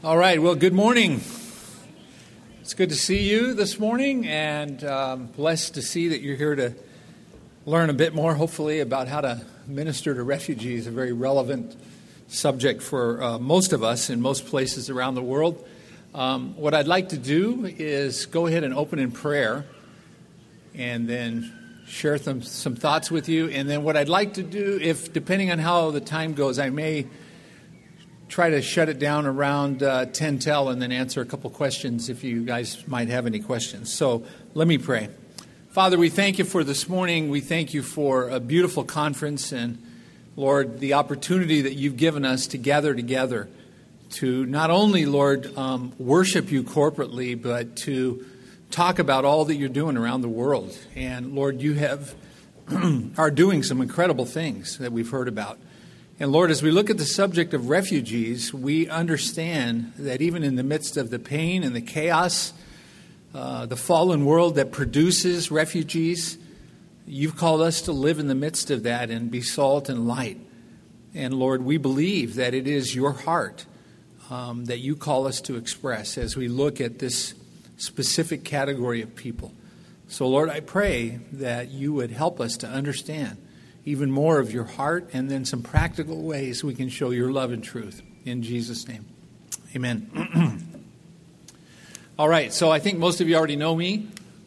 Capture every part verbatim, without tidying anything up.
All right, well, good morning. It's good to see you this morning, and um, blessed to see that you're here to learn a bit more, hopefully, about how to minister to refugees, a very relevant subject for uh, most of us in most places around the world. Um, what I'd like to do is go ahead and open in prayer, and then share some, some thoughts with you. And then what I'd like to do, if depending on how the time goes, I may try to shut it down around uh, ten till and then answer a couple questions if you guys might have any questions. So let me pray. Father, we thank you for this morning. We thank you for a beautiful conference and, Lord, the opportunity that you've given us to gather together to not only, Lord, um, worship you corporately, but to talk about all that you're doing around the world. And, Lord, you have are doing some incredible things that we've heard about. And Lord, as we look at the subject of refugees, we understand that even in the midst of the pain and the chaos, uh, the fallen world that produces refugees, you've called us to live in the midst of that and be salt and light. And Lord, we believe that it is your heart um, that you call us to express as we look at this specific category of people. So Lord, I pray that you would help us to understand even more of your heart, and then some practical ways we can show your love and truth. In Jesus' name, amen. All right, so I think most of you already know me.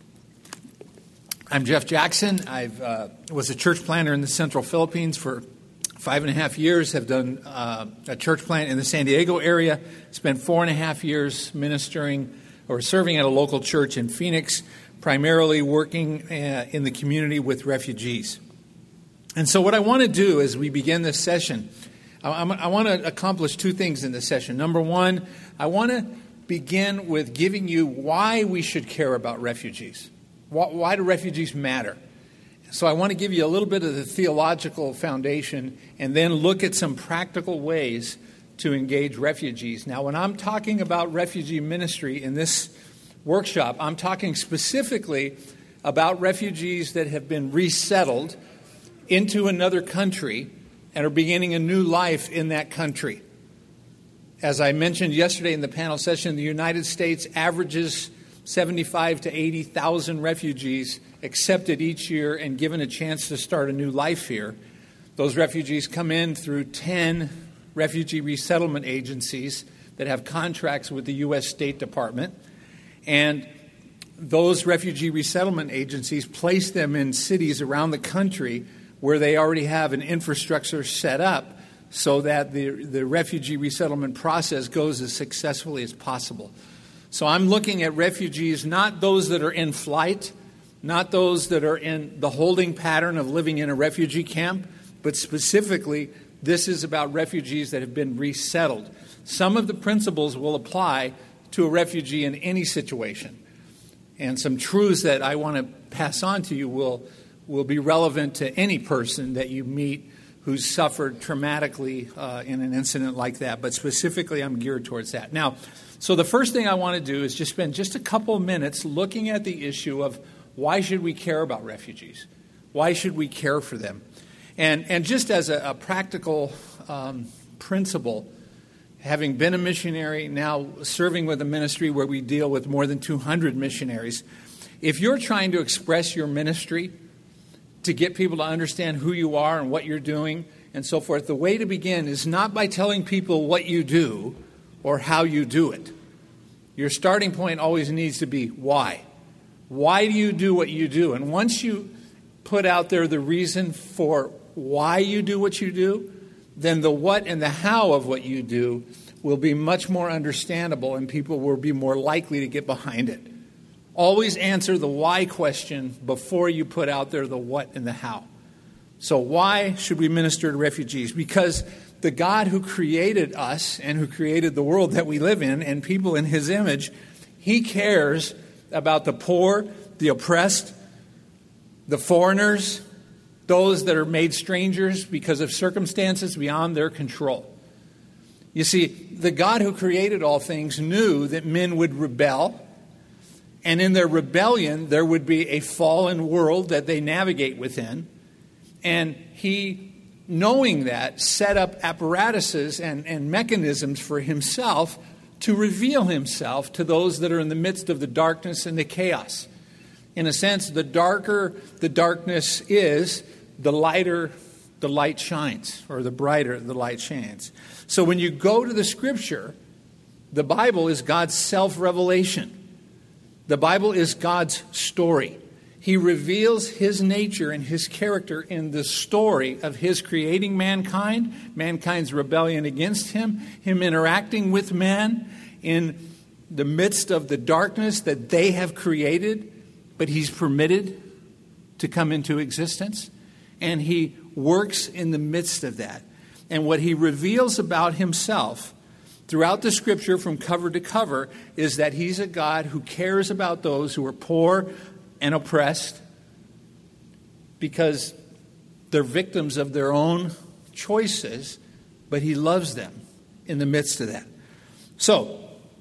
I'm Jeff Jackson. I uh, was a church planter in the Central Philippines for five and a half years, have done uh, a church plant in the San Diego area, spent four and a half years ministering or serving at a local church in Phoenix, primarily working uh, in the community with refugees. And so what I want to do as we begin this session, I, I want to accomplish two things in this session. Number one, I want to begin with giving you why we should care about refugees. Why, why do refugees matter? So I want to give you a little bit of the theological foundation and then look at some practical ways to engage refugees. Now, when I'm talking about refugee ministry in this workshop, I'm talking specifically about refugees that have been resettled into another country and are beginning a new life in that country. As I mentioned yesterday in the panel session, the United States averages seventy-five to eighty thousand refugees accepted each year and given a chance to start a new life here. Those refugees come in through ten refugee resettlement agencies that have contracts with the U S State Department. And those refugee resettlement agencies place them in cities around the country where they already have an infrastructure set up so that the, the refugee resettlement process goes as successfully as possible. So I'm looking at refugees, not those that are in flight, not those that are in the holding pattern of living in a refugee camp, but specifically, this is about refugees that have been resettled. Some of the principles will apply to a refugee in any situation. And some truths that I want to pass on to you will will be relevant to any person that you meet who's suffered traumatically uh, in an incident like that. But specifically, I'm geared towards that. Now, so the first thing I want to do is just spend just a couple of minutes looking at the issue of why should we care about refugees? Why should we care for them? And, and just as a, a practical um, principle, having been a missionary, now serving with a ministry where we deal with more than two hundred missionaries, if you're trying to express your ministry to get people to understand who you are and what you're doing and so forth, the way to begin is not by telling people what you do or how you do it. Your starting point always needs to be why. Why do you do what you do? And once you put out there the reason for why you do what you do, then the what and the how of what you do will be much more understandable and people will be more likely to get behind it. Always answer the why question before you put out there the what and the how. So why should we minister to refugees? Because the God who created us and who created the world that we live in and people in his image, he cares about the poor, the oppressed, the foreigners, those that are made strangers because of circumstances beyond their control. You see, the God who created all things knew that men would rebel. And in their rebellion, there would be a fallen world that they navigate within. And he, knowing that, set up apparatuses and, and mechanisms for himself to reveal himself to those that are in the midst of the darkness and the chaos. In a sense, the darker the darkness is, the lighter the light shines, or the brighter the light shines. So when you go to the Scripture, the Bible is God's self-revelation. The Bible is God's story. He reveals his nature and his character in the story of his creating mankind, mankind's rebellion against him, him interacting with man in the midst of the darkness that they have created, but he's permitted to come into existence. And he works in the midst of that. And what he reveals about himself throughout the Scripture from cover to cover is that he's a God who cares about those who are poor and oppressed because they're victims of their own choices, but he loves them in the midst of that. So,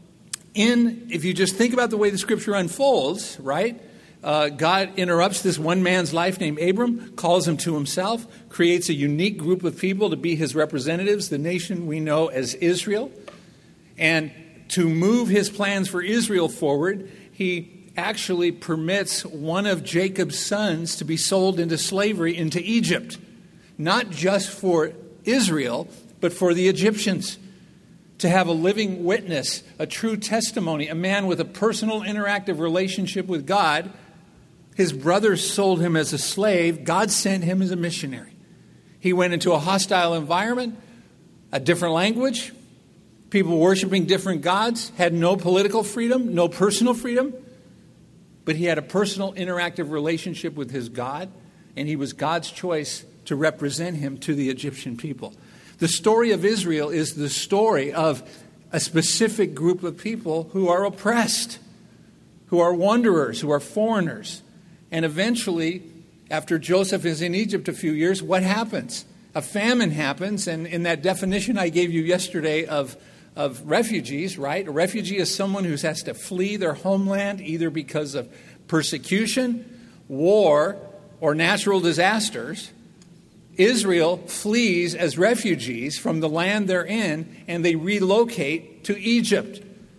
in if you just think about the way the Scripture unfolds, right? Uh, God interrupts this one man's life named Abram, calls him to himself, creates a unique group of people to be his representatives, the nation we know as Israel. And to move his plans for Israel forward, he actually permits one of Jacob's sons to be sold into slavery into Egypt. Not just for Israel, but for the Egyptians. To have a living witness, a true testimony, a man with a personal interactive relationship with God. His brothers sold him as a slave. God sent him as a missionary. He went into a hostile environment, a different language, people worshiping different gods, had no political freedom, no personal freedom, but he had a personal interactive relationship with his God, and he was God's choice to represent him to the Egyptian people. The story of Israel is the story of a specific group of people who are oppressed, who are wanderers, who are foreigners. And eventually, after Joseph is in Egypt a few years, what happens? A famine happens, and in that definition I gave you yesterday of of refugees, right? A refugee is someone who has to flee their homeland either because of persecution, war, or natural disasters. Israel flees as refugees from the land they're in, and they relocate to Egypt.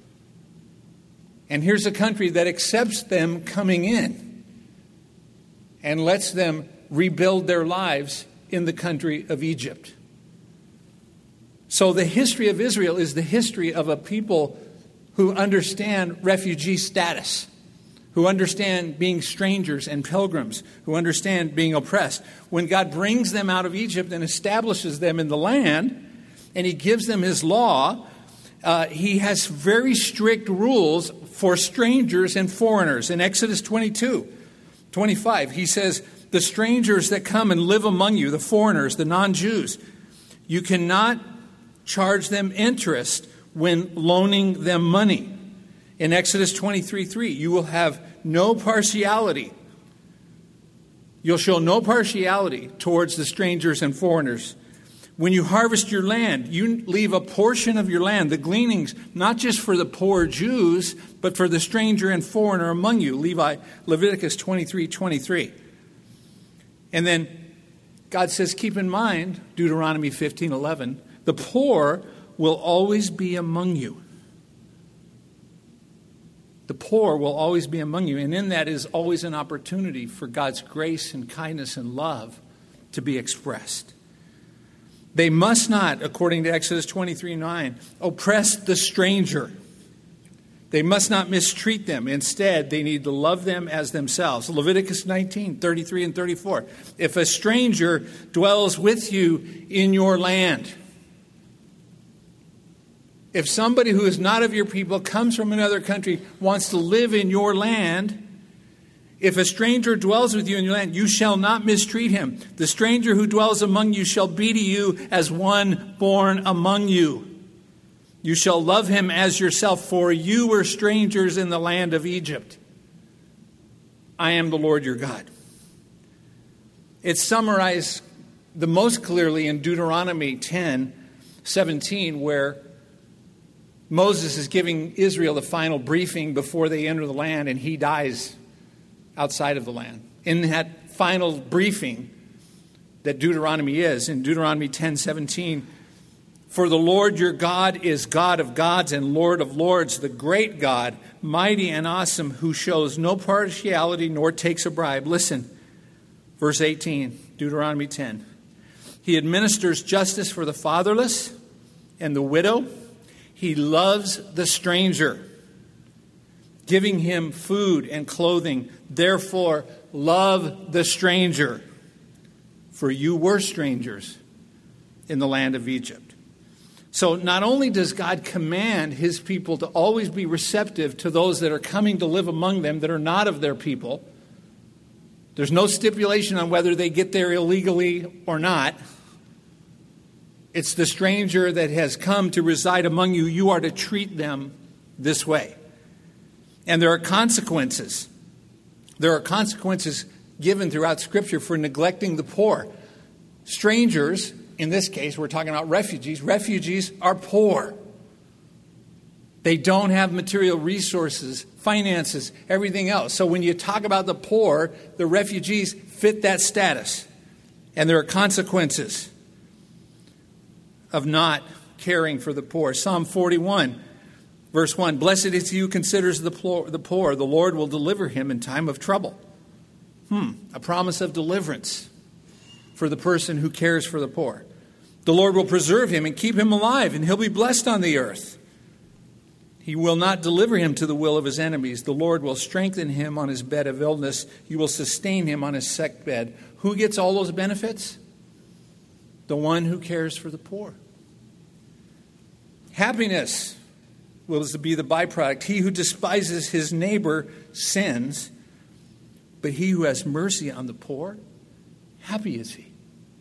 And here's a country that accepts them coming in and lets them rebuild their lives in the country of Egypt. So the history of Israel is the history of a people who understand refugee status, who understand being strangers and pilgrims, who understand being oppressed. When God brings them out of Egypt and establishes them in the land, and he gives them his law, uh, he has very strict rules for strangers and foreigners. In Exodus twenty-two, twenty-five, he says, the strangers that come and live among you, the foreigners, the non-Jews, you cannot charge them interest when loaning them money. In Exodus twenty-three three, you will have no partiality. You'll show no partiality towards the strangers and foreigners. When you harvest your land, you leave a portion of your land, the gleanings, not just for the poor Jews, but for the stranger and foreigner among you. Levi, Leviticus twenty-three twenty-three. And then God says, keep in mind, Deuteronomy fifteen eleven, the poor will always be among you. The poor will always be among you. And in that is always an opportunity for God's grace and kindness and love to be expressed. They must not, according to Exodus twenty-three nine, oppress the stranger. They must not mistreat them. Instead, they need to love them as themselves. Leviticus nineteen thirty-three and thirty-four. If a stranger dwells with you in your land, if somebody who is not of your people comes from another country, wants to live in your land, if a stranger dwells with you in your land, you shall not mistreat him. The stranger who dwells among you shall be to you as one born among you. You shall love him as yourself, for you were strangers in the land of Egypt. I am the Lord your God. It's summarized the most clearly in Deuteronomy ten seventeen, where Moses is giving Israel the final briefing before they enter the land, and he dies outside of the land. In that final briefing that Deuteronomy is, in Deuteronomy ten seventeen, For the Lord your God is God of gods and Lord of lords, the great God, mighty and awesome, who shows no partiality nor takes a bribe. Listen, verse eighteen, Deuteronomy ten. He administers justice for the fatherless and the widow. He loves the stranger, giving him food and clothing. Therefore, love the stranger, for you were strangers in the land of Egypt. So not only does God command his people to always be receptive to those that are coming to live among them that are not of their people. There's no stipulation on whether they get there illegally or not. It's the stranger that has come to reside among you. You are to treat them this way. And there are consequences. There are consequences given throughout Scripture for neglecting the poor. Strangers, in this case, we're talking about refugees. Refugees are poor. They don't have material resources, finances, everything else. So when you talk about the poor, the refugees fit that status. And there are consequences of not caring for the poor. Psalm forty-one, verse one, Blessed is he who considers the poor. The poor. The Lord will deliver him in time of trouble. Hmm, a promise of deliverance for the person who cares for the poor. The Lord will preserve him and keep him alive, and he'll be blessed on the earth. He will not deliver him to the will of his enemies. The Lord will strengthen him on his bed of illness. You will sustain him on his sick bed. Who gets all those benefits? The one who cares for the poor. Happiness will be the byproduct. He who despises his neighbor sins, but he who has mercy on the poor, happy is he.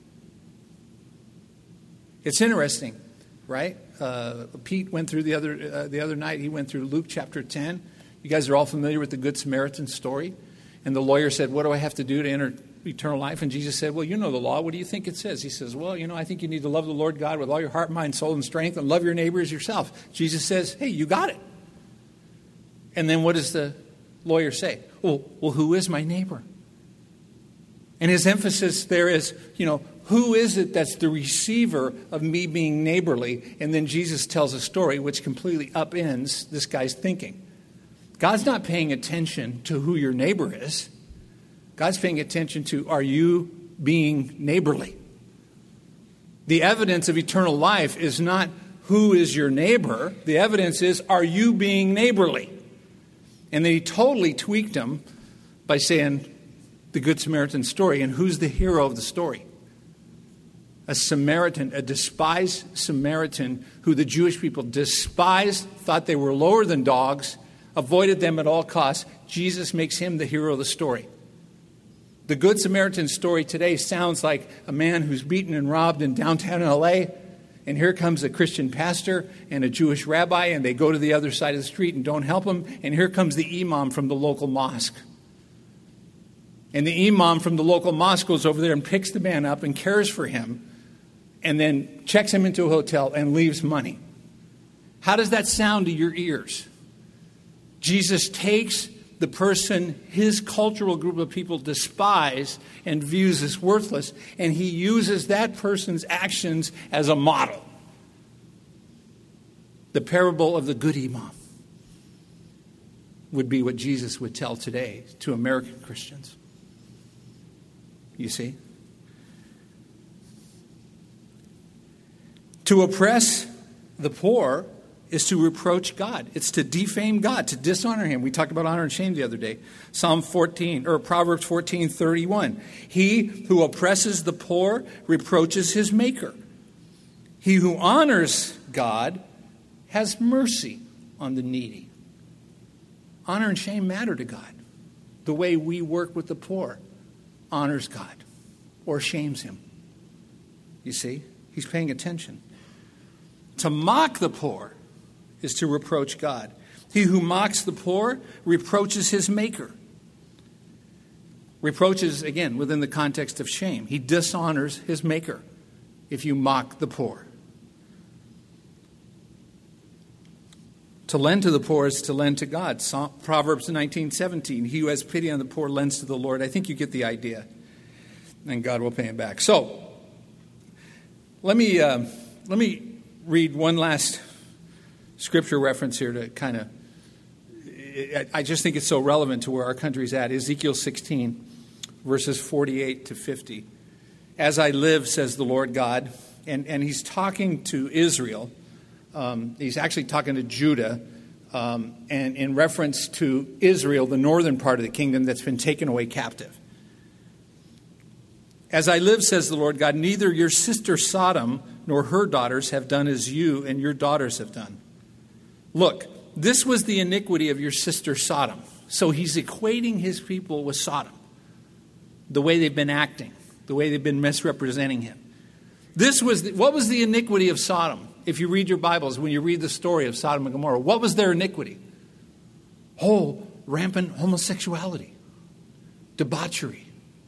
It's interesting, right? Uh, Pete went through the other uh, the other night. He went through Luke chapter ten. You guys are all familiar with the Good Samaritan story. And the lawyer said, what do I have to do to enter eternal life? And Jesus said, well, you know the law. What do you think it says? He says, well, you know, I think you need to love the Lord God with all your heart, mind, soul, and strength, and love your neighbor as yourself. Jesus says, hey, you got it. And then what does the lawyer say? Well, well, who is my neighbor? And his emphasis there is, you know, who is it that's the receiver of me being neighborly? And then Jesus tells a story which completely upends this guy's thinking. God's not paying attention to who your neighbor is. God's paying attention to, are you being neighborly? The evidence of eternal life is not who is your neighbor. The evidence is, are you being neighborly? And then he totally tweaked him by saying the Good Samaritan story. And who's the hero of the story? A Samaritan, a despised Samaritan who the Jewish people despised, thought they were lower than dogs, avoided them at all costs. Jesus makes him the hero of the story. The Good Samaritan story today sounds like a man who's beaten and robbed in downtown L A, and here comes a Christian pastor and a Jewish rabbi, and they go to the other side of the street and don't help him, and here comes the imam from the local mosque. And the imam from the local mosque goes over there and picks the man up and cares for him, and then checks him into a hotel and leaves money. How does that sound to your ears? Jesus takes the person his cultural group of people despise and views as worthless, and he uses that person's actions as a model. The parable of the good imam would be what Jesus would tell today to American Christians. You see? To oppress the poor is to reproach God. It's to defame God, to dishonor him. We talked about honor and shame the other day. Psalm fourteen, or Proverbs fourteen thirty-one. He who oppresses the poor reproaches his maker. He who honors God has mercy on the needy. Honor and shame matter to God. The way we work with the poor honors God or shames him. You see, he's paying attention. To mock the poor is to reproach God. He who mocks the poor reproaches his maker. Reproaches, again, within the context of shame. He dishonors his maker if you mock the poor. To lend to the poor is to lend to God. Proverbs nineteen seventeen. He who has pity on the poor lends to the Lord. I think you get the idea. And God will pay him back. So, let me uh, let me read one last scripture reference here to kind of, I just think it's so relevant to where our country's at. Ezekiel sixteen, verses forty-eight to fifty. As I live, says the Lord God, and, and he's talking to Israel. Um, he's actually talking to Judah, um, and in reference to Israel, the northern part of the kingdom that's been taken away captive. As I live, says the Lord God, neither your sister Sodom nor her daughters have done as you and your daughters have done. Look, this was the iniquity of your sister Sodom. So he's equating his people with Sodom, the way they've been acting, the way they've been misrepresenting him. This was the, what was the iniquity of Sodom? If you read your Bibles, when you read the story of Sodom and Gomorrah, what was their iniquity? Oh, rampant homosexuality, debauchery.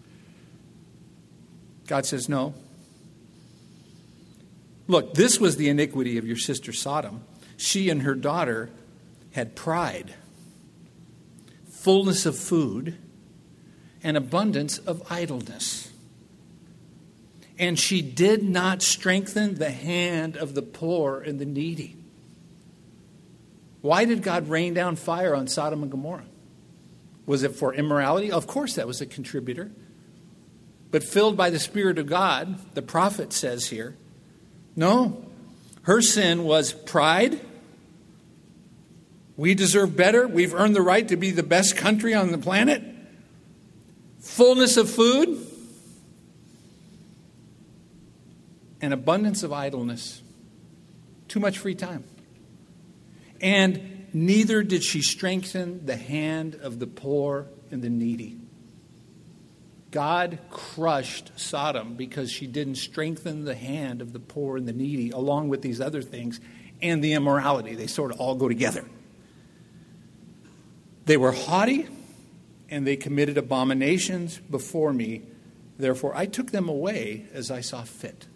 God says, no. Look, this was the iniquity of your sister Sodom. She and her daughter had pride, fullness of food, and abundance of idleness. And she did not strengthen the hand of the poor and the needy. Why did God rain down fire on Sodom and Gomorrah? Was it for immorality? Of course that was a contributor. But filled by the Spirit of God, the prophet says here, no, her sin was pride. We deserve better. We've earned the right to be the best country on the planet. Fullness of food. And abundance of idleness. Too much free time. And neither did she strengthen the hand of the poor and the needy. God crushed Sodom because she didn't strengthen the hand of the poor and the needy, along with these other things, and the immorality. They sort of all go together. They were haughty, and they committed abominations before me. Therefore, I took them away as I saw fit.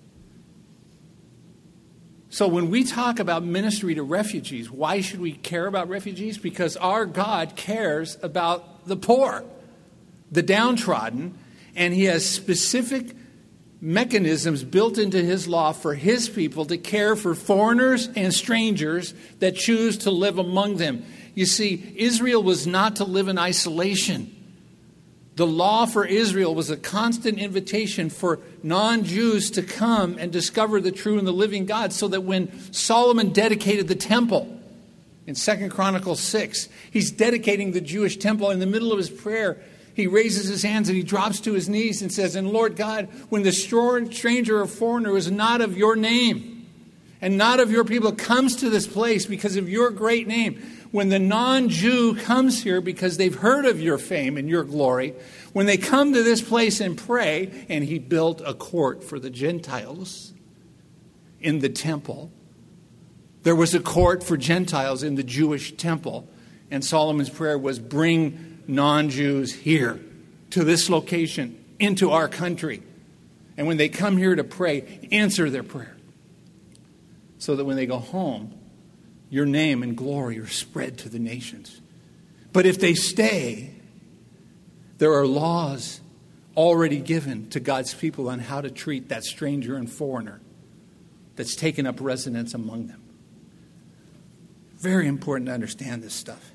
So when we talk about ministry to refugees, why should we care about refugees? Because our God cares about the poor, the downtrodden, and he has specific mechanisms built into his law for his people to care for foreigners and strangers that choose to live among them. You see, Israel was not to live in isolation. The law for Israel was a constant invitation for non-Jews to come and discover the true and the living God, so that when Solomon dedicated the temple in Second Chronicles six, he's dedicating the Jewish temple. In the middle of his prayer, he raises his hands and he drops to his knees and says, and Lord God, when the stranger or foreigner who is not of your name and not of your people comes to this place because of your great name, when the non-Jew comes here because they've heard of your fame and your glory, when they come to this place and pray, and he built a court for the Gentiles in the temple. There was a court for Gentiles in the Jewish temple. And Solomon's prayer was, bring non-Jews here to this location, into our country. And when they come here to pray, answer their prayer. So that when they go home, your name and glory are spread to the nations. But if they stay, there are laws already given to God's people on how to treat that stranger and foreigner that's taken up residence among them. Very important to understand this stuff.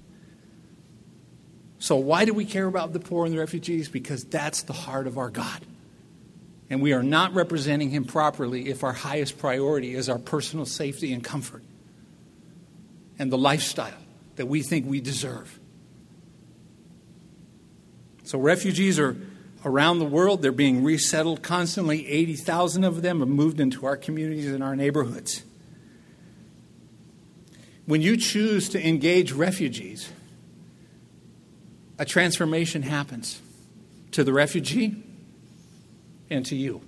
So why do we care about the poor and the refugees? Because that's the heart of our God. And we are not representing him properly if our highest priority is our personal safety and comfort and the lifestyle that we think we deserve. So refugees are around the world. They're being resettled constantly. eighty thousand of them have moved into our communities and our neighborhoods. When you choose to engage refugees, a transformation happens to the refugee and to you.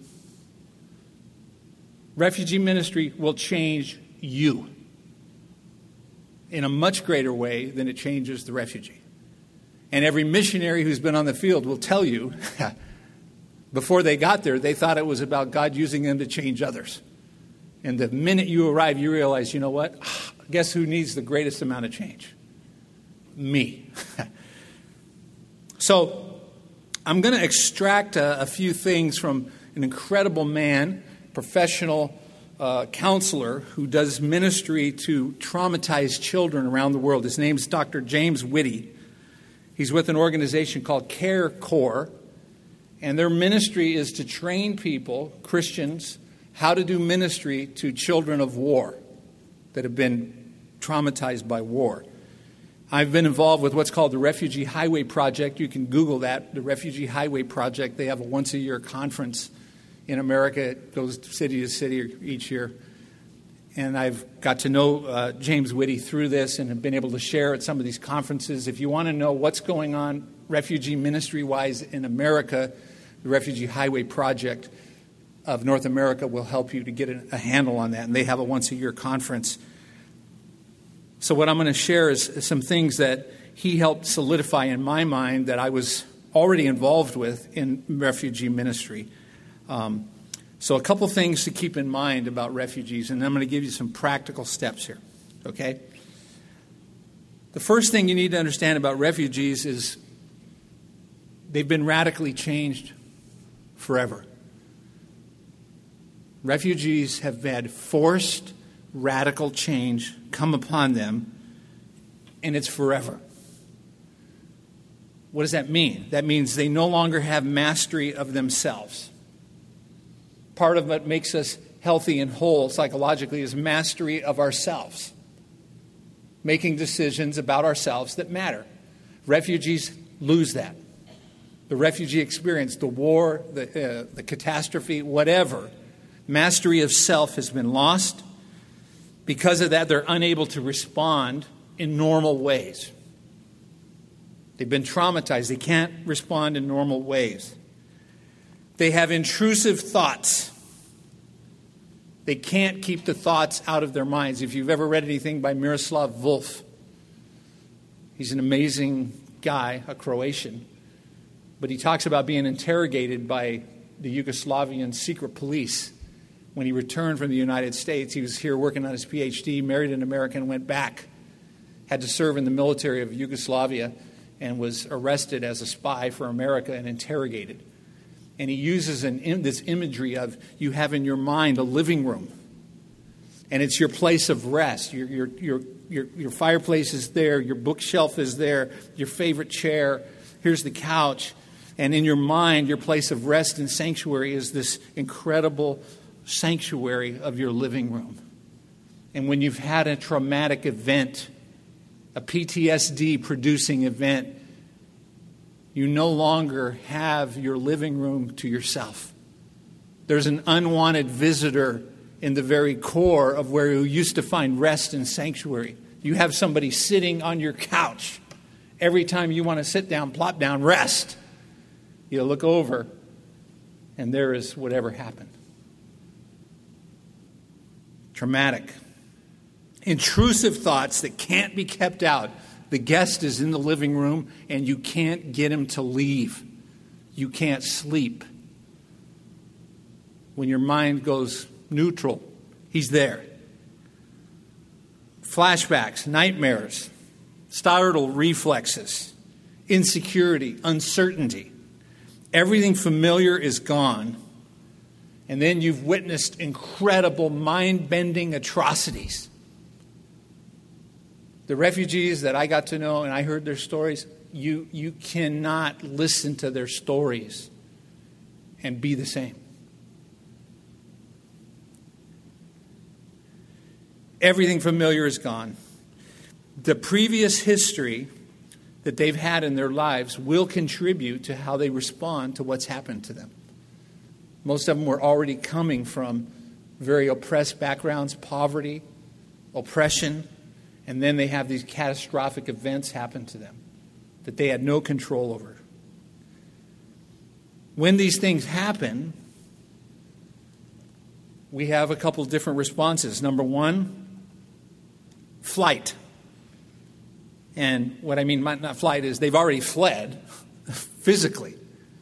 Refugee ministry will change you in a much greater way than it changes the refugee. And every missionary who's been on the field will tell you, before they got there, they thought it was about God using them to change others. And the minute you arrive, you realize, you know what? Guess who needs the greatest amount of change? Me. So I'm going to extract a, a few things from an incredible man, professional uh, counselor who does ministry to traumatized children around the world. His name's Doctor James Whitty. He's with an organization called Care Corps, and their ministry is to train people, Christians, how to do ministry to children of war that have been traumatized by war. I've been involved with what's called the Refugee Highway Project. You can Google that, the Refugee Highway Project. They have a once-a-year conference in America. It goes city to city each year. And I've got to know uh, James Whitty through this and have been able to share at some of these conferences. If you want to know what's going on refugee ministry-wise in America, the Refugee Highway Project of North America will help you to get a, a handle on that. And they have a once-a-year conference. So what I'm going to share is some things that he helped solidify in my mind that I was already involved with in refugee ministry. Um, so a couple things to keep in mind about refugees, and I'm going to give you some practical steps here, okay? The first thing you need to understand about refugees is they've been radically changed forever. Refugees have had forced radical change come upon them, and it's forever. What does that mean? That means they no longer have mastery of themselves. Part of what makes us healthy and whole psychologically is mastery of ourselves. Making decisions about ourselves that matter. Refugees lose that. The refugee experience, the war, the, uh, the catastrophe, whatever, mastery of self has been lost. Because of that, they're unable to respond in normal ways. They've been traumatized. They can't respond in normal ways. They have intrusive thoughts. They can't keep the thoughts out of their minds. If you've ever read anything by Miroslav Volf, he's an amazing guy, a Croatian. But he talks about being interrogated by the Yugoslavian secret police. When he returned from the United States, he was here working on his P H D, married an American, went back, had to serve in the military of Yugoslavia, and was arrested as a spy for America and interrogated. And he uses an, this imagery of you have in your mind a living room. And it's your place of rest. Your, your, your, your, your fireplace is there. Your bookshelf is there. Your favorite chair. Here's the couch. And in your mind, your place of rest and sanctuary is this incredible sanctuary of your living room. And when you've had a traumatic event, a P T S D producing event, you no longer have your living room to yourself. There's an unwanted visitor in the very core of where you used to find rest and sanctuary. You have somebody sitting on your couch. Every time you want to sit down, plop down, rest, you look over, and there is whatever happened. Traumatic. Intrusive thoughts that can't be kept out. The guest is in the living room and you can't get him to leave. You can't sleep. When your mind goes neutral, he's there. Flashbacks, nightmares, startle reflexes, insecurity, uncertainty. Everything familiar is gone. And then you've witnessed incredible mind-bending atrocities. The refugees that I got to know and I heard their stories, you, you cannot listen to their stories and be the same. Everything familiar is gone. The previous history that they've had in their lives will contribute to how they respond to what's happened to them. Most of them were already coming from very oppressed backgrounds, poverty, oppression, and then they have these catastrophic events happen to them that they had no control over. When these things happen, we have a couple different responses. Number one, flight. And what I mean by not flight is they've already fled physically.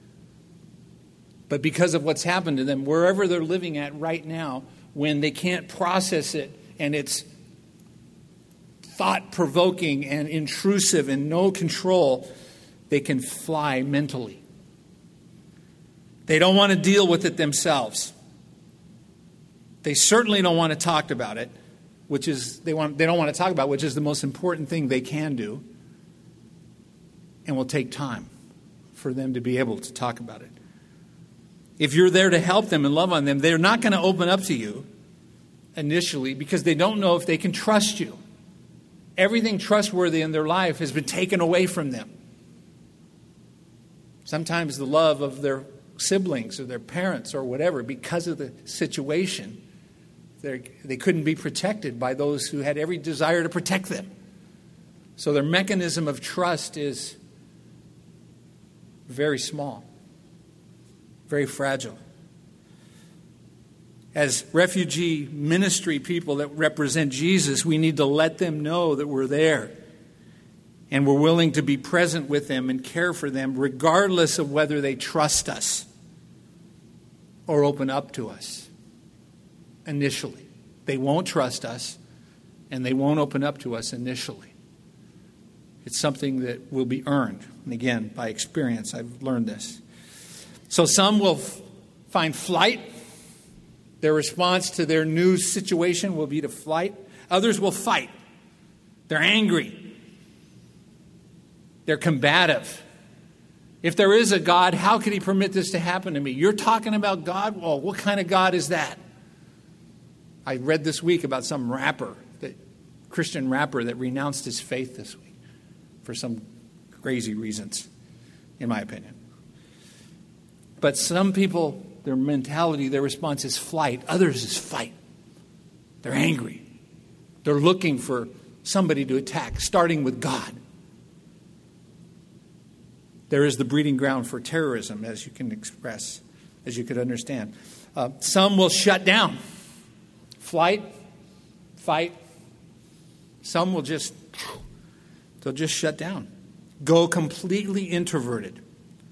But because of what's happened to them, wherever they're living at right now, when they can't process it and it's thought-provoking and intrusive and no control, they can fly mentally. They don't want to deal with it themselves. They certainly don't want to talk about it, which is they want they don't want to talk about, which is the most important thing they can do, and will take time for them to be able to talk about it. If you're there to help them and love on them, they're not going to open up to you initially because they don't know if they can trust you. Everything trustworthy in their life has been taken away from them. Sometimes the love of their siblings or their parents or whatever, because of the situation, they couldn't be protected by those who had every desire to protect them. So their mechanism of trust is very small, very fragile. As refugee ministry people that represent Jesus, we need to let them know that we're there and we're willing to be present with them and care for them regardless of whether they trust us or open up to us initially. They won't trust us and they won't open up to us initially. It's something that will be earned. And again, by experience, I've learned this. So some will f- find flight. Their response to their new situation will be to flight. Others will fight. They're angry. They're combative. If there is a God, how could he permit this to happen to me? You're talking about God? Well, what kind of God is that? I read this week about some rapper, that Christian rapper that renounced his faith this week for some crazy reasons, in my opinion. But some people, their mentality, their response is flight. Others is fight. They're angry. They're looking for somebody to attack, starting with God. There is the breeding ground for terrorism, as you can express, as you could understand. Uh, some will shut down. Flight, fight. Some will just, they'll just shut down. Go completely introverted.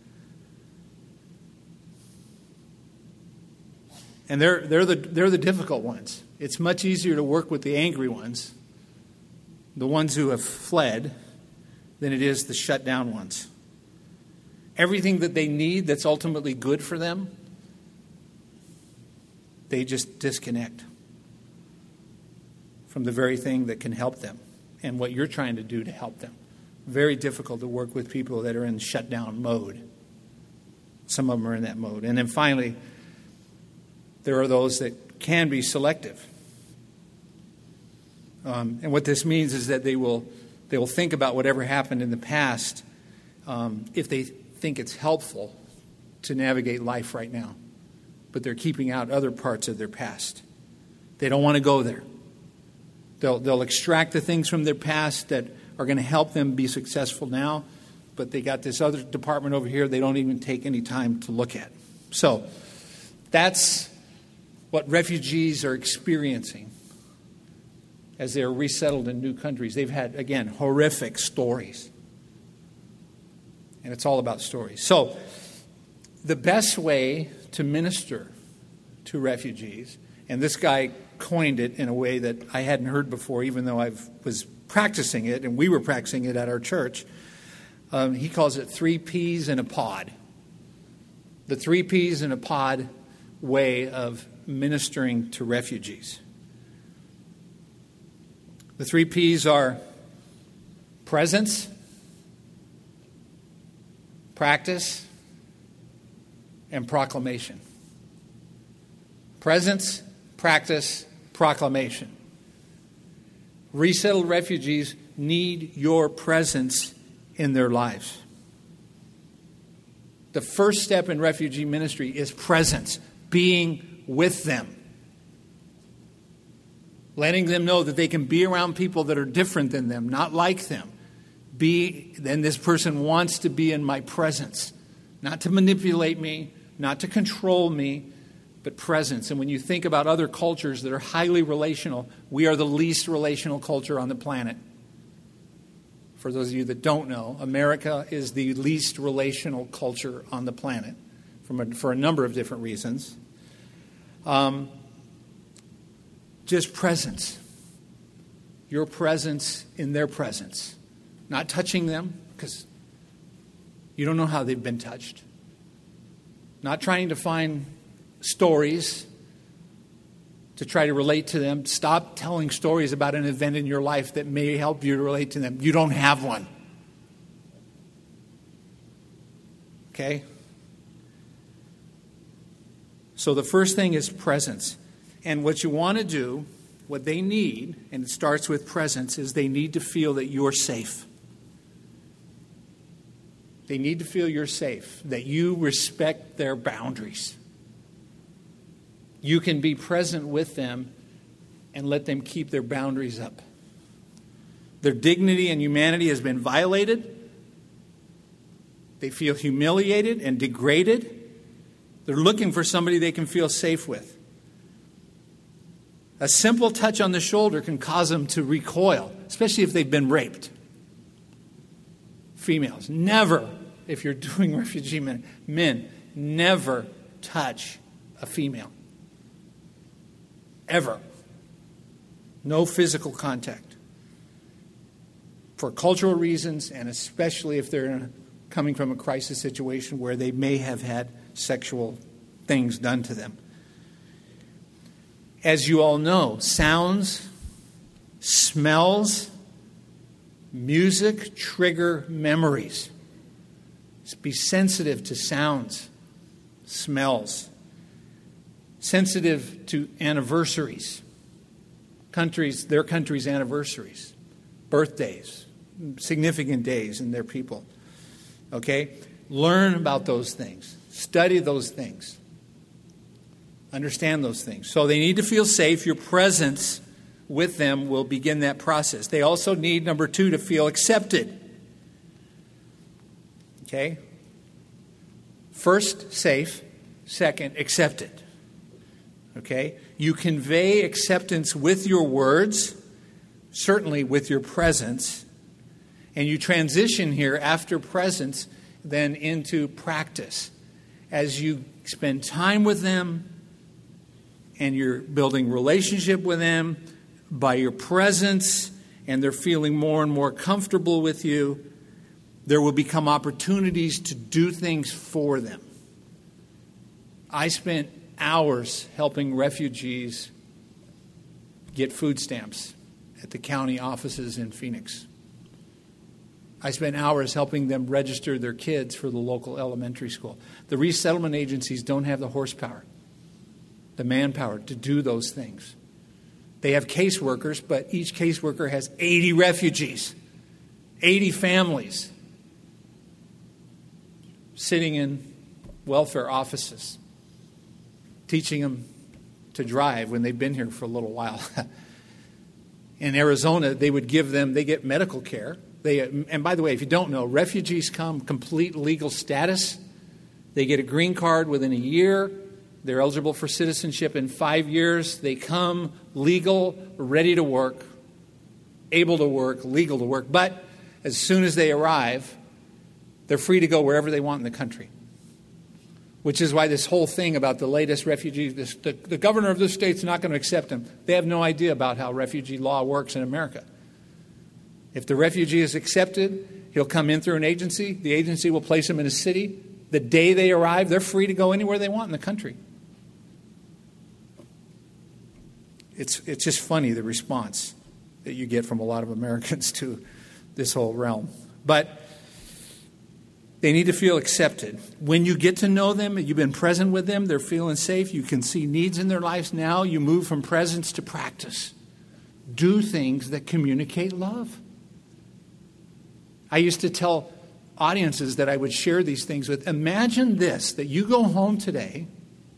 And they're they're the they're the difficult ones. It's much easier to work with the angry ones, the ones who have fled, than it is the shut down ones. Everything that they need that's ultimately good for them, they just disconnect from the very thing that can help them and what you're trying to do to help them. Very difficult to work with people that are in shutdown mode. Some of them are in that mode. And then finally, there are those that can be selective. Um, and what this means is that they will they will think about whatever happened in the past um, if they think it's helpful to navigate life right now. But they're keeping out other parts of their past. They don't want to go there. They'll, they'll extract the things from their past that are going to help them be successful now, but they got this other department over here they don't even take any time to look at. So that's what refugees are experiencing as they're resettled in new countries. They've had, again, horrific stories. And it's all about stories. So the best way to minister to refugees, and this guy coined it in a way that I hadn't heard before, even though I was practicing it, and we were practicing it at our church. Um, he calls it three peas in a pod. The three peas in a pod way of ministering to refugees. The three P's are presence, practice, and proclamation. Presence, practice, proclamation. Resettled refugees need your presence in their lives. The first step in refugee ministry is presence, being with them. Letting them know that they can be around people that are different than them, not like them. Be, then this person wants to be in my presence. Not to manipulate me, not to control me, but presence. And when you think about other cultures that are highly relational, we are the least relational culture on the planet. For those of you that don't know, America is the least relational culture on the planet from a, for a number of different reasons. Um, just presence. Your presence in their presence. Not touching them, because you don't know how they've been touched. Not trying to find stories to try to relate to them. Stop telling stories about an event in your life that may help you to relate to them. You don't have one. Okay? So the first thing is presence. And what you want to do, what they need, and it starts with presence, is they need to feel that you're safe. They need to feel you're safe, that you respect their boundaries. You can be present with them and let them keep their boundaries up. Their dignity and humanity has been violated. They feel humiliated and degraded. They're looking for somebody they can feel safe with. A simple touch on the shoulder can cause them to recoil, especially if they've been raped. Females, never, if you're doing refugee men, men, never touch a female. Ever. No physical contact. For cultural reasons, and especially if they're in a, coming from a crisis situation where they may have had sexual things done to them. As you all know, sounds, smells, music trigger memories. Be sensitive to sounds, smells, sensitive to anniversaries, countries, their country's anniversaries, birthdays, significant days in their people. Okay? Learn about those things. Study those things. Understand those things. So they need to feel safe. Your presence with them will begin that process. They also need, number two, to feel accepted. Okay? First, safe. Second, accepted. Okay? You convey acceptance with your words, certainly with your presence, and you transition here after presence then into practice. As you spend time with them and you're building relationship with them by your presence, and they're feeling more and more comfortable with you, there will become opportunities to do things for them. I spent hours helping refugees get food stamps at the county offices in Phoenix. I spent hours helping them register their kids for the local elementary school. The resettlement agencies don't have the horsepower, the manpower to do those things. They have caseworkers, but each caseworker has eighty refugees, eighty families sitting in welfare offices, teaching them to drive when they've been here for a little while. In Arizona, they would give them, they get medical care. They, and by the way, if you don't know, refugees come complete legal status. They get a green card within a year. They're eligible for citizenship in five years. They come legal, ready to work, able to work, legal to work. But as soon as they arrive, they're free to go wherever they want in the country. Which is why this whole thing about the latest refugee, this, the, the governor of this state's not going to accept them. They have no idea about how refugee law works in America. If the refugee is accepted, he'll come in through an agency. The agency will place him in a city. The day they arrive, they're free to go anywhere they want in the country. It's, it's just funny, the response that you get from a lot of Americans to this whole realm. But they need to feel accepted. When you get to know them, you've been present with them, they're feeling safe, you can see needs in their lives. Now you move from presence to practice. Do things that communicate love. I used to tell audiences that I would share these things with. Imagine this, that you go home today,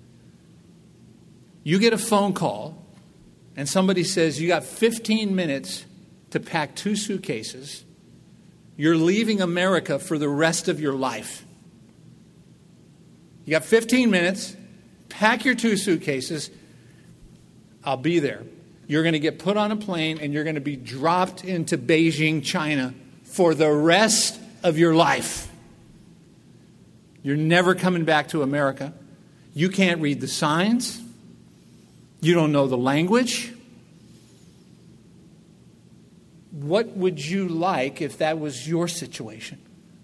you get a phone call, and somebody says, you got fifteen minutes to pack two suitcases. You're leaving America for the rest of your life. You got fifteen minutes, pack your two suitcases, I'll be there. You're going to get put on a plane and you're going to be dropped into Beijing, China for the rest of your life. You're never coming back to America. You can't read the signs. You don't know the language. What would you like if that was your situation?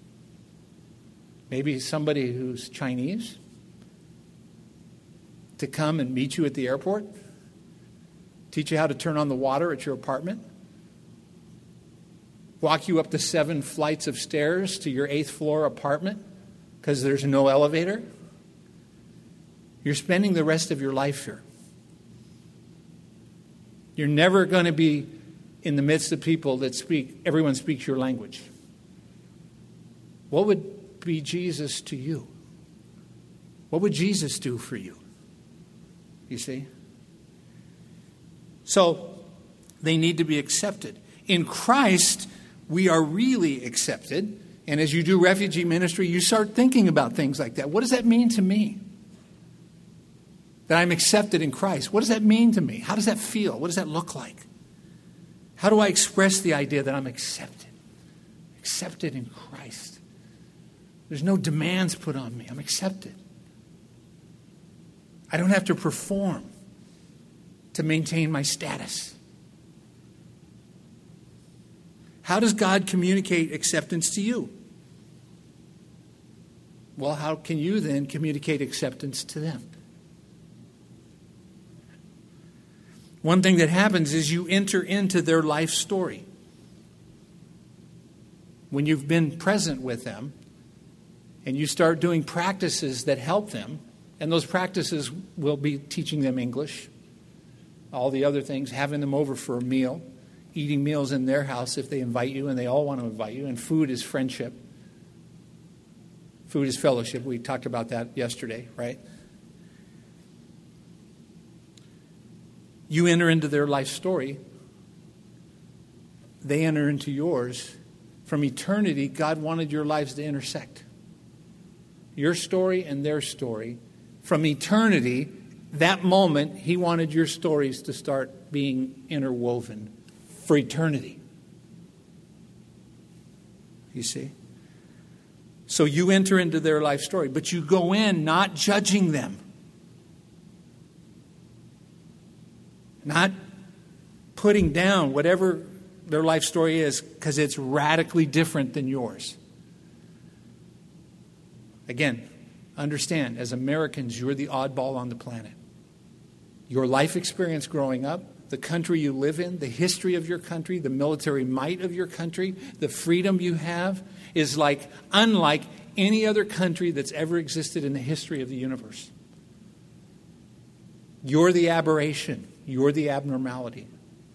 Maybe somebody who's Chinese to come and meet you at the airport? teach you how to turn on the water at your apartment, walk you up the seven flights of stairs to your eighth floor apartment because there's no elevator. You're spending the rest of your life here. You're never going to be in the midst of people that speak, everyone speaks your language. What would be Jesus to you? What would Jesus do for you? You see? So, they need to be accepted. In Christ, we are really accepted. And as you do refugee ministry, you start thinking about things like that. What does that mean to me? That I'm accepted in Christ. What does that mean to me? How does that feel? What does that look like? How do I express the idea that I'm accepted? Accepted in Christ. There's no demands put on me. I'm accepted. I don't have to perform to maintain my status. How does God communicate acceptance to you? Well, how can you then communicate acceptance to them? One thing that happens is you enter into their life story. When you've been present with them and you start doing practices that help them, and those practices will be teaching them English, all the other things, having them over for a meal, eating meals in their house if they invite you, and they all want to invite you, and food is friendship. Food is fellowship. We talked about that yesterday, right? You enter into their life story. They enter into yours. From eternity, God wanted your lives to intersect. Your story and their story. From eternity, that moment, He wanted your stories to start being interwoven for eternity. You see? So you enter into their life story, but you go in not judging them. Not putting down whatever their life story is because it's radically different than yours. Again, understand, as Americans, you're the oddball on the planet. Your life experience growing up, the country you live in, the history of your country, the military might of your country, the freedom you have is like unlike any other country that's ever existed in the history of the universe. You're the aberration. You're the abnormality.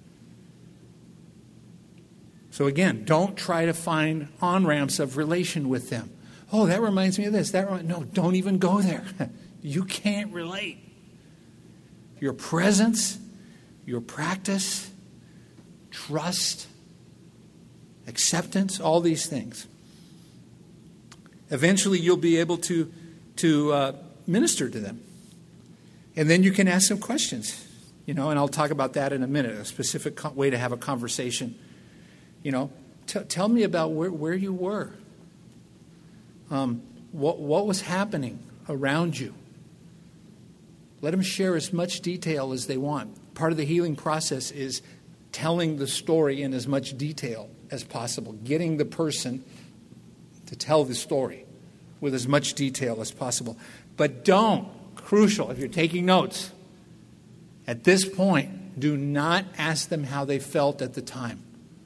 So again, don't try to find on-ramps of relation with them. Oh, that reminds me of this. That remi-. No, don't even go there. You can't relate. Your presence, your practice, trust, acceptance, all these things. Eventually, you'll be able to, to uh, minister to them. And then you can ask them questions. You know, and I'll talk about that in a minute, a specific co- way to have a conversation. You know, t- tell me about where, where you were. Um, what, what was happening around you. Let them share as much detail as they want. Part of the healing process is telling the story in as much detail as possible, getting the person to tell the story with as much detail as possible. But don't, crucial, if you're taking notes, at this point, do not ask them how they felt at the time.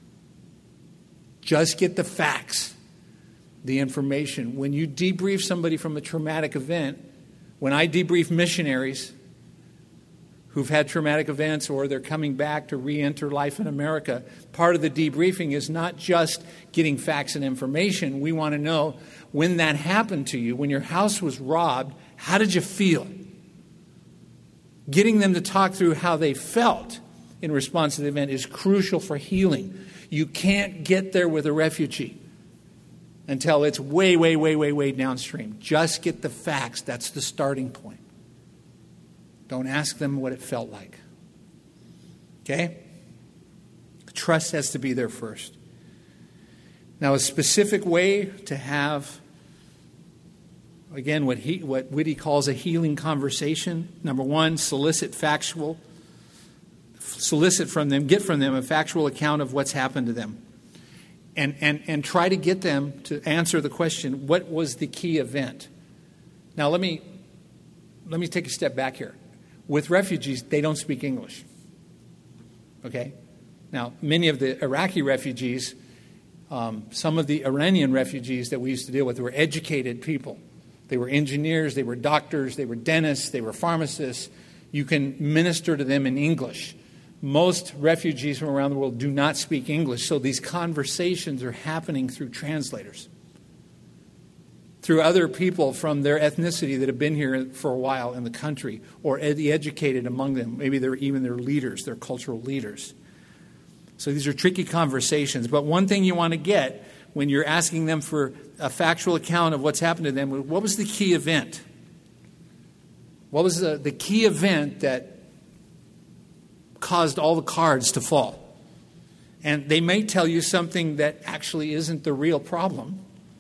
Just get the facts, the information. When you debrief somebody from a traumatic event, when I debrief missionaries who've had traumatic events or they're coming back to re-enter life in America, part of the debriefing is not just getting facts and information. We want to know when that happened to you, when your house was robbed, how did you feel? Getting them to talk through how they felt in response to the event is crucial for healing. You can't get there with a refugee until it's way, way, way, way, way downstream. Just get the facts. That's the starting point. Don't ask them what it felt like. Okay? Trust has to be there first. Now, a specific way to have, again, what he, what Whitty calls a healing conversation. Number one, solicit factual, solicit from them, get from them a factual account of what's happened to them. And, and, and try to get them to answer the question, what was the key event? Now, let me, let me take a step back here. With refugees, they don't speak English. Okay? Now, many of the Iraqi refugees, um, some of the Iranian refugees that we used to deal with were educated people. They were engineers, they were doctors, they were dentists, they were pharmacists. You can minister to them in English. Most refugees from around the world do not speak English, so these conversations are happening through translators, through other people from their ethnicity that have been here for a while in the country, or the educated among them. Maybe they're even their leaders, their cultural leaders. So these are tricky conversations. But one thing you want to get when you're asking them for a factual account of what's happened to them, what was the key event? What was the, the key event that caused all the cards to fall? And they may tell you something that actually isn't the real problem.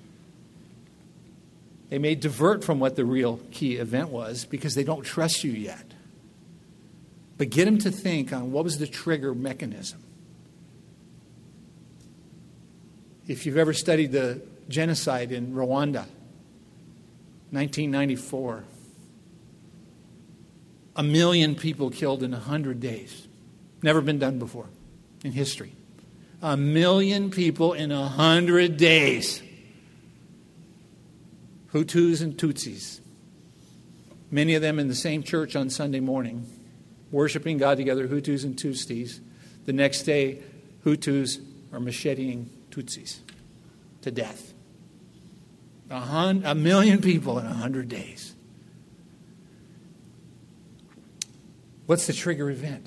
They may divert from what the real key event was because they don't trust you yet. But get them to think on what was the trigger mechanism. If you've ever studied the genocide in Rwanda, nineteen ninety-four, a million people killed in one hundred days. Never been done before in history. A million people in one hundred days. Hutus and Tutsis. Many of them in the same church on Sunday morning, worshiping God together, Hutus and Tutsis. The next day, Hutus are macheting Tutsis to death. A, hun- a million people in a hundred days. What's the trigger event?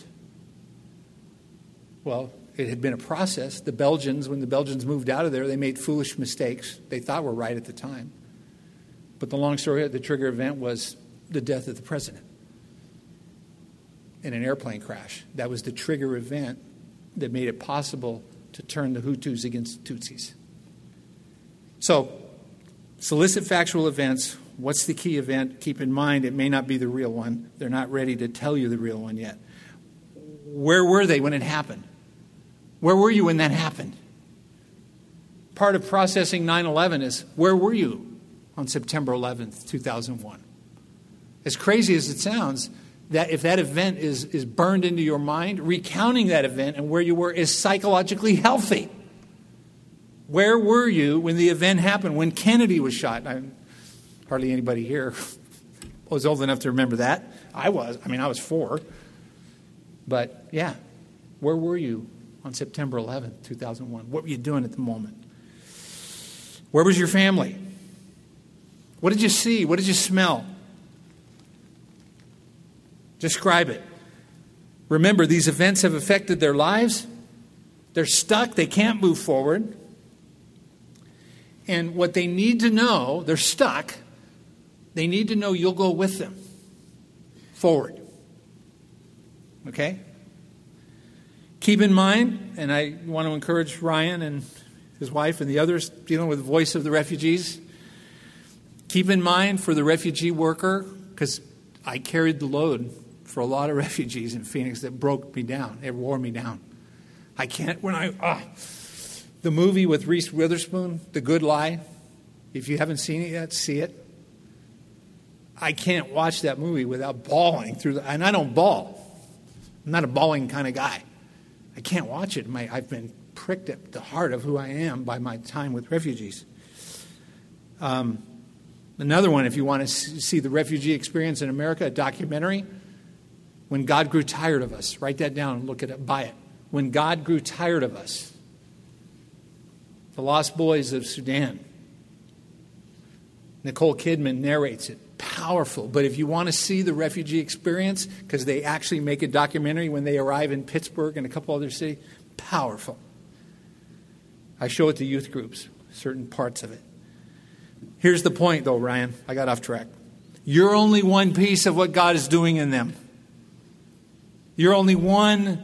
Well, it had been a process. The Belgians, when the Belgians moved out of there, they made foolish mistakes they thought were right at the time. But the long story, the trigger event was the death of the president in an airplane crash. That was the trigger event that made it possible to turn the Hutus against the Tutsis. So, solicit factual events. What's the key event? Keep in mind, it may not be the real one. They're not ready to tell you the real one yet. Where were they when it happened? Where were you when that happened? Part of processing nine eleven is, where were you on September eleventh, two thousand one? As crazy as it sounds, that if that event is, is burned into your mind, recounting that event and where you were is psychologically healthy. Where were you when the event happened, when Kennedy was shot? I, hardly anybody here was old enough to remember that. I was. I mean, I was four. But, yeah, where were you on September eleventh, two thousand one? What were you doing at the moment? Where was your family? What did you see? What did you smell? Describe it. Remember, these events have affected their lives. They're stuck. They can't move forward. And what they need to know, they're stuck. They need to know you'll go with them forward. Okay? Keep in mind, and I want to encourage Ryan and his wife and the others dealing with the voice of the refugees. Keep in mind for the refugee worker, because I carried the load for a lot of refugees in Phoenix that broke me down. It wore me down. I can't, when I, ah, the movie with Reese Witherspoon, The Good Lie, if you haven't seen it yet, see it. I can't watch that movie without bawling through the, and I don't bawl. I'm not a bawling kind of guy. I can't watch it. My, I've been pricked at the heart of who I am by my time with refugees. Um, another one, if you want to see the refugee experience in America, a documentary, When God Grew Tired of Us. Write that down and look at it, buy it. When God Grew Tired of Us. The Lost Boys of Sudan. Nicole Kidman narrates it. Powerful. But if you want to see the refugee experience, because they actually make a documentary when they arrive in Pittsburgh and a couple other cities, powerful. I show it to youth groups, certain parts of it. Here's the point, though, Ryan. I got off track. You're only one piece of what God is doing in them. You're only one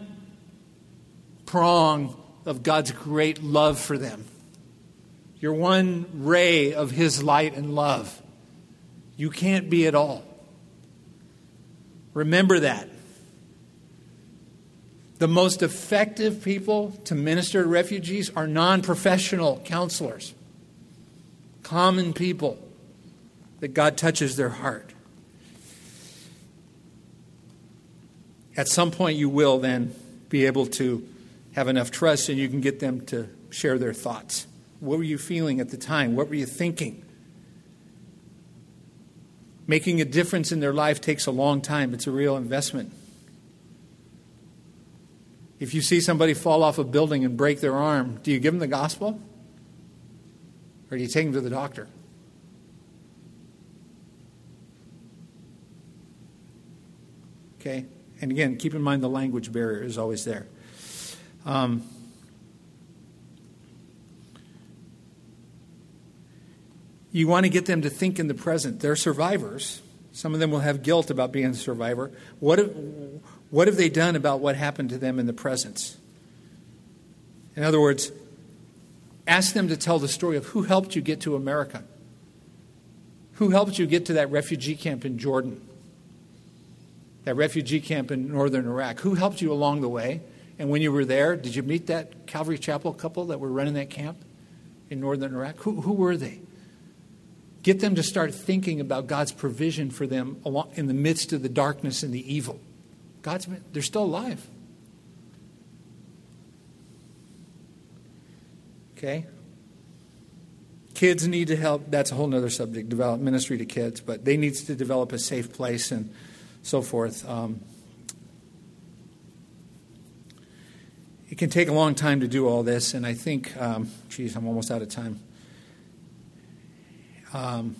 prong of God's great love for them. You're one ray of His light and love. You can't be it all. Remember that. The most effective people to minister to refugees are non-professional counselors. Common people that God touches their heart. At some point you will then be able to have enough trust and you can get them to share their thoughts. What were you feeling at the time? What were you thinking? Making a difference in their life takes a long time. It's a real investment. If you see somebody fall off a building and break their arm, do you give them the gospel? Or do you take them to the doctor? Okay? And again, keep in mind the language barrier is always there. Um, you want to get them to think in the present. They're survivors. Some of them will have guilt about being a survivor. What have, what have they done about what happened to them in the present? In other words, ask them to tell the story of who helped you get to America. Who helped you get to that refugee camp in Jordan? That refugee camp in northern Iraq. Who helped you along the way? And when you were there, did you meet that Calvary Chapel couple that were running that camp in northern Iraq? Who, who were they? Get them to start thinking about God's provision for them in the midst of the darkness and the evil. God's, they're still alive. Okay? Kids need to help. That's a whole other subject, develop ministry to kids, but they need to develop a safe place and so forth. Um, it can take a long time to do all this, and I think, um, geez, I'm almost out of time. Um,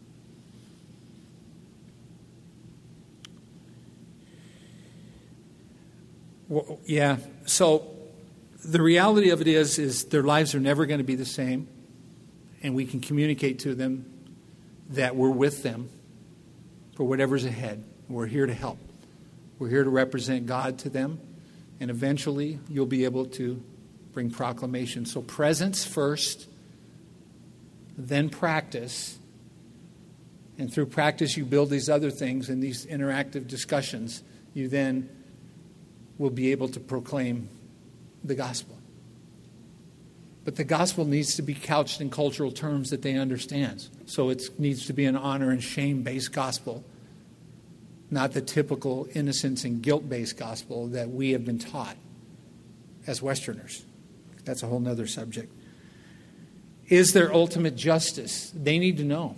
well, yeah, so the reality of it is, is their lives are never going to be the same, and we can communicate to them that we're with them for whatever's ahead. We're here to help. We're here to represent God to them, and eventually you'll be able to bring proclamation. So presence first, then practice, and through practice you build these other things and these interactive discussions. You then will be able to proclaim the gospel. But the gospel needs to be couched in cultural terms that they understand. So it needs to be an honor and shame-based gospel, not the typical innocence and guilt-based gospel that we have been taught as Westerners. That's a whole other subject. Is there ultimate justice? They need to know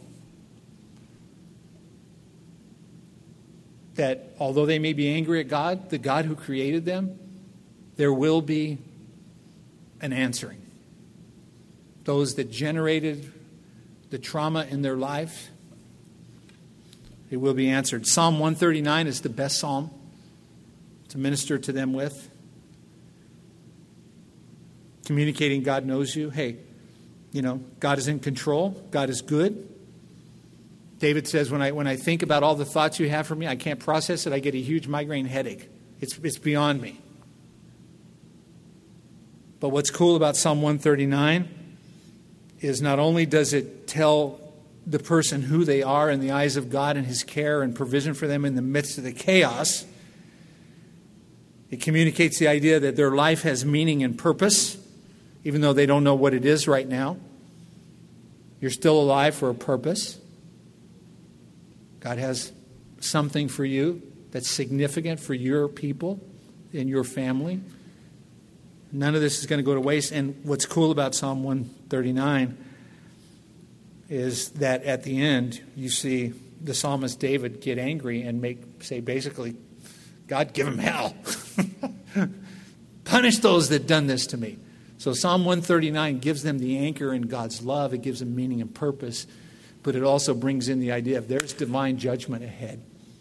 that although they may be angry at God, the God who created them, there will be an answering. Those that generated the trauma in their life, it will be answered. Psalm one thirty-nine is the best psalm to minister to them with. Communicating God knows you. Hey, you know, God is in control. God is good. David says, when I when I think about all the thoughts you have for me, I can't process it. I get a huge migraine headache. It's, it's beyond me. But what's cool about Psalm one thirty-nine is not only does it tell the person who they are in the eyes of God and His care and provision for them in the midst of the chaos, it communicates the idea that their life has meaning and purpose, even though they don't know what it is right now. You're still alive for a purpose. God has something for you that's significant for your people and your family. None of this is going to go to waste. And what's cool about Psalm one thirty-nine is that at the end, you see the psalmist David get angry and make say basically, God, give him hell. Punish those that done this to me. So Psalm one thirty-nine gives them the anchor in God's love. It gives them meaning and purpose. But it also brings in the idea of there's divine judgment ahead.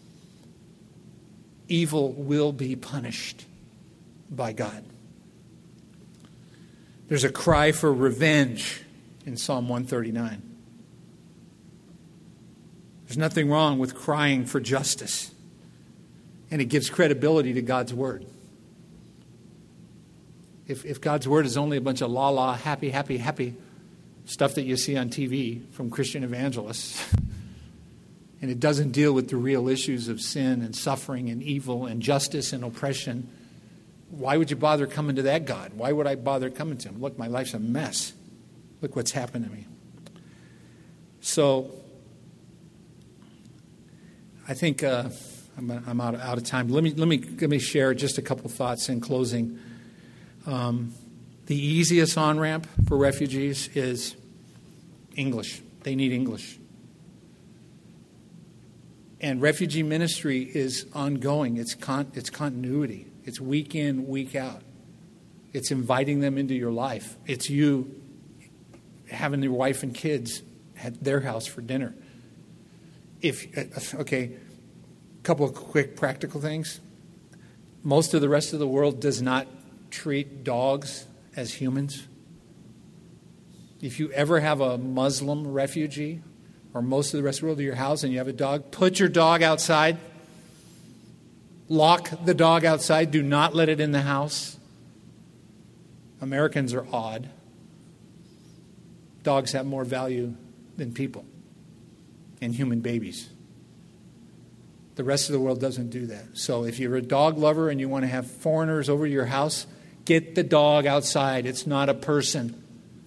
Evil will be punished by God. There's a cry for revenge in Psalm one thirty-nine. There's nothing wrong with crying for justice. And it gives credibility to God's word. If, if God's word is only a bunch of la-la, happy, happy, happy stuff that you see on T V from Christian evangelists, and it doesn't deal with the real issues of sin and suffering and evil and justice and oppression, why would you bother coming to that God? Why would I bother coming to Him? Look, my life's a mess. Look what's happened to me. So, I think uh, I'm, I'm out, out of time. Let me let me let me share just a couple thoughts in closing. Um, the easiest on-ramp for refugees is English. They need English. And refugee ministry is ongoing. It's con- it's continuity. It's week in, week out. It's inviting them into your life. It's you having your wife and kids at their house for dinner. If okay, a couple of quick practical things. Most of the rest of the world does not treat dogs as humans. If you ever have a Muslim refugee, or most of the rest of the world, to your house and you have a dog, put your dog outside. Lock the dog outside. Do not let it in the house. Americans are odd. Dogs have more value than people and human babies. The rest of the world doesn't do that. So if you're a dog lover and you want to have foreigners over your house, get the dog outside. It's not a person.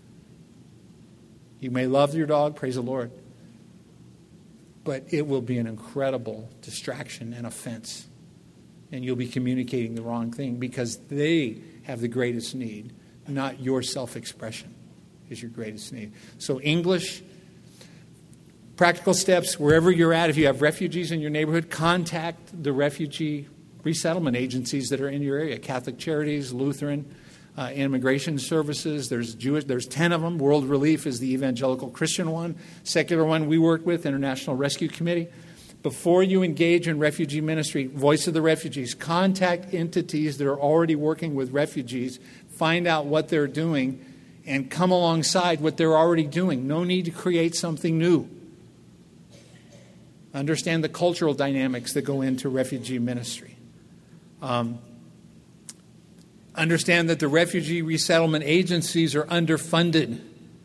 You may love your dog, praise the Lord, but it will be an incredible distraction and offense. And you'll be communicating the wrong thing because they have the greatest need, not your self-expression is your greatest need. So English, practical steps, wherever you're at, if you have refugees in your neighborhood, contact the refugee resettlement agencies that are in your area. Catholic Charities, Lutheran, uh, Immigration Services. There's Jewish. There's ten of them. World Relief is the evangelical Christian one. Secular one we work with, International Rescue Committee. Before you engage in refugee ministry, Voice of the Refugees, contact entities that are already working with refugees. Find out what they're doing and come alongside what they're already doing. No need to create something new. Understand the cultural dynamics that go into refugee ministry. Um, understand that the refugee resettlement agencies are underfunded.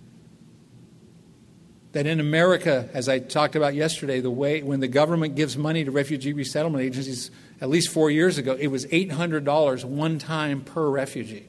That in America, as I talked about yesterday, the way when the government gives money to refugee resettlement agencies, at least four years ago, it was eight hundred dollars one time per refugee.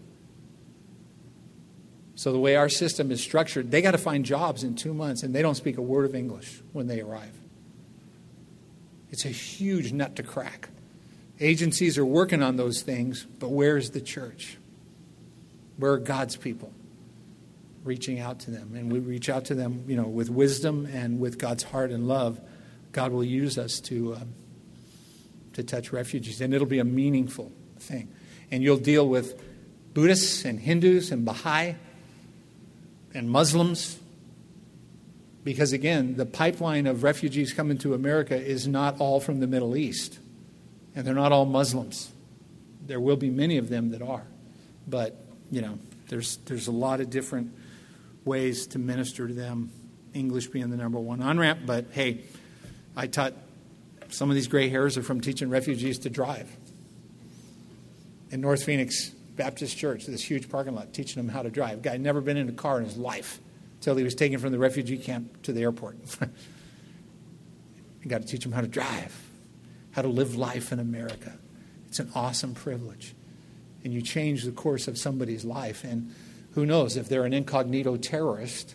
So the way our system is structured, they got to find jobs in two months, and they don't speak a word of English when they arrive. It's a huge nut to crack. Agencies are working on those things, but where's the church? Where are God's people? Reaching out to them. And we reach out to them, you know, with wisdom and with God's heart and love. God will use us to, um, to touch refugees. And it'll be a meaningful thing. And you'll deal with Buddhists and Hindus and Baha'i and Muslims. Because, again, the pipeline of refugees coming to America is not all from the Middle East. And they're not all Muslims. There will be many of them that are. But, you know, there's there's a lot of different ways to minister to them, English being the number one on-ramp. But, hey, I taught some of these gray hairs are from teaching refugees to drive. In North Phoenix Baptist Church, this huge parking lot, teaching them how to drive. Guy had never been in a car in his life until he was taken from the refugee camp to the airport. You got to teach them how to drive, how to live life in America. It's an awesome privilege. And you change the course of somebody's life. And who knows, if they're an incognito terrorist,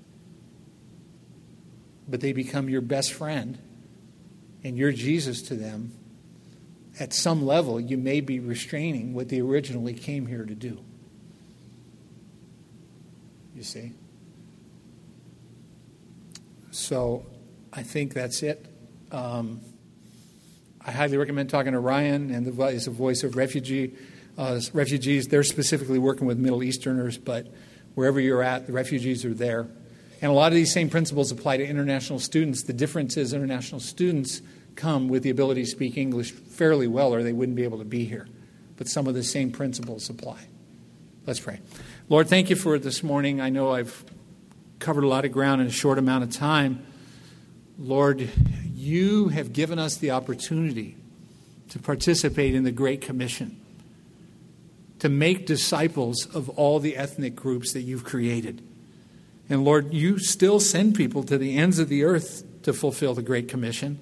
but they become your best friend and you're Jesus to them, at some level you may be restraining what they originally came here to do. You see? So I think that's it. Um, I highly recommend talking to Ryan and the voice, a voice of refugee uh, refugees. They're specifically working with Middle Easterners, but wherever you're at, the refugees are there. And a lot of these same principles apply to international students. The difference is international students come with the ability to speak English fairly well, or they wouldn't be able to be here. But some of the same principles apply. Let's pray. Lord, thank you for this morning. I know I've covered a lot of ground in a short amount of time. Lord, you have given us the opportunity to participate in the Great Commission, to make disciples of all the ethnic groups that you've created. And Lord, you still send people to the ends of the earth to fulfill the Great Commission.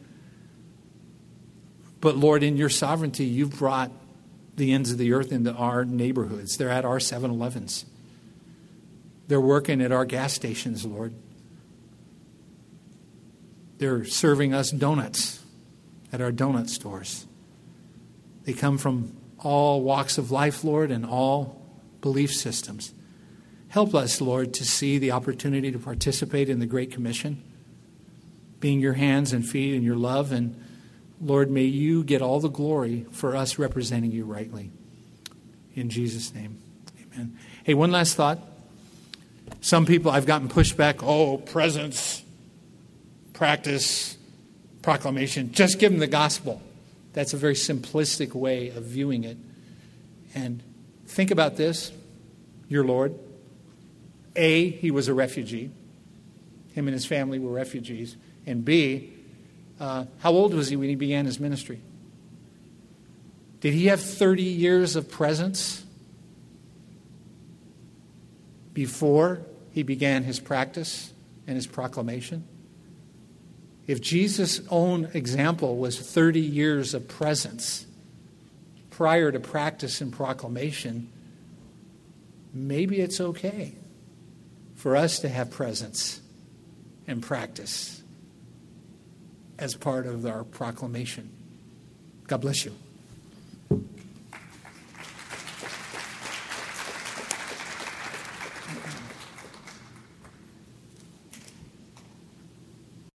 But Lord, in your sovereignty, you've brought the ends of the earth into our neighborhoods. They're at our seven elevens. They're working at our gas stations, Lord. They're serving us donuts at our donut stores. They come from all walks of life, Lord, and all belief systems. Help us, Lord, to see the opportunity to participate in the Great Commission, being your hands and feet and your love. And Lord, may you get all the glory for us representing you rightly. In Jesus' name, amen. Hey, one last thought. Some people, I've gotten pushback, oh, presence, practice, proclamation. Just give them the gospel. That's a very simplistic way of viewing it. And think about this, your Lord. A, he was a refugee. Him and his family were refugees. And B, uh, how old was he when he began his ministry? Did he have thirty years of presence before he began his practice and his proclamation? If Jesus' own example was thirty years of presence prior to practice and proclamation, maybe it's okay for us to have presence and practice as part of our proclamation. God bless you.